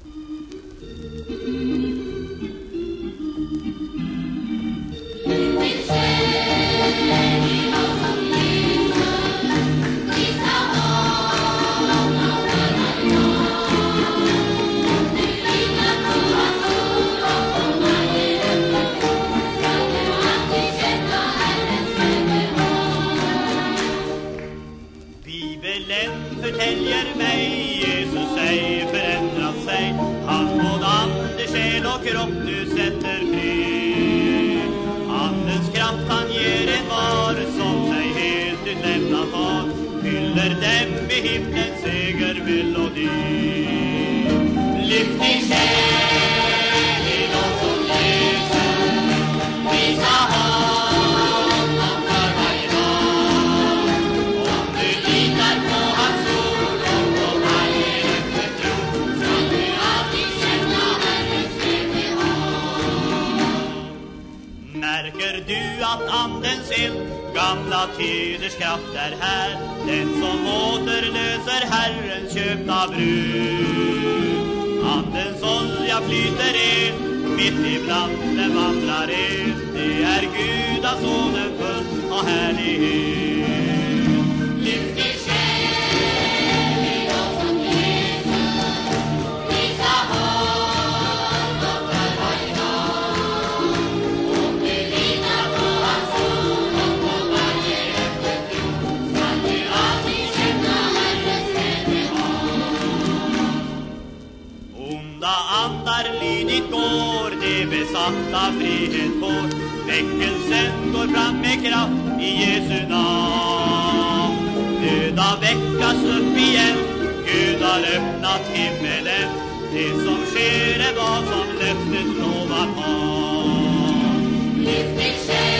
Förtäljer mig Jesus ej förändrat sig. Han både ande, själ och kropp nu sätter fri. Andens kraft han ger en var som sig helt utlämnat har. Fyller dem med himlens segermelodi. Lyft din själ i lovsång Jesus. Prisa honom för varje dag. Om du litar på hans ord och på varje öppen tro, ska du alltid känna Herrens välbehag. Märker du att andens eld, gamla tiders kraft är här, den som återlöser Herrens köpta brud. Andens olja flyter in, mitt ibland den vandrar in. Det är Gudasonen full av härlighet. Lyft din själ i lovsång Jesus. Prisa honom för varje dag. Om du litar på hans ord och på varje öppen tro, ska du alltid känna Herrens välbehag. Onda andar lydigt går, de besatta frihet får. Väckelsen går fram med kraft i Jesu namn. Döda väckas upp igen, Gud har öppnat himmelen. Det som sker är vad som löftet lovat har. Lyft din själ